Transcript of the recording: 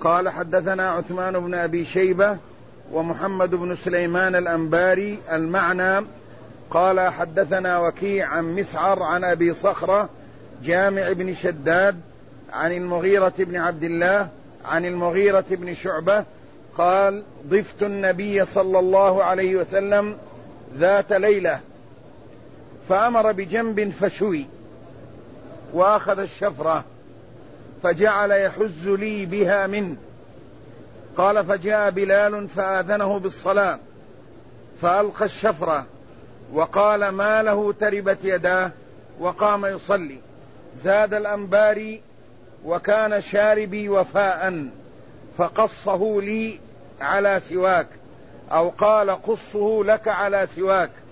قال حدثنا عثمان بن أبي شيبة ومحمد بن سليمان الأنباري المعنى. قال حدثنا وكيع عن مسعر عن أبي صخرة جامع بن شداد عن المغيرة بن عبد الله عن المغيرة بن شعبة قال ضفت النبي صلى الله عليه وسلم ذات ليلة فأمر بجنب فشوي وأخذ الشفرة فجعل يحز لي بها منه. قال فجاء بلال فآذنه بالصلاة فألقى الشفرة وقال ما له تربت يداه وقام يصلي. زاد الأنباري وكان شاربي وفاء فقصه لي على سواك، أو قال قصه لك على سواك،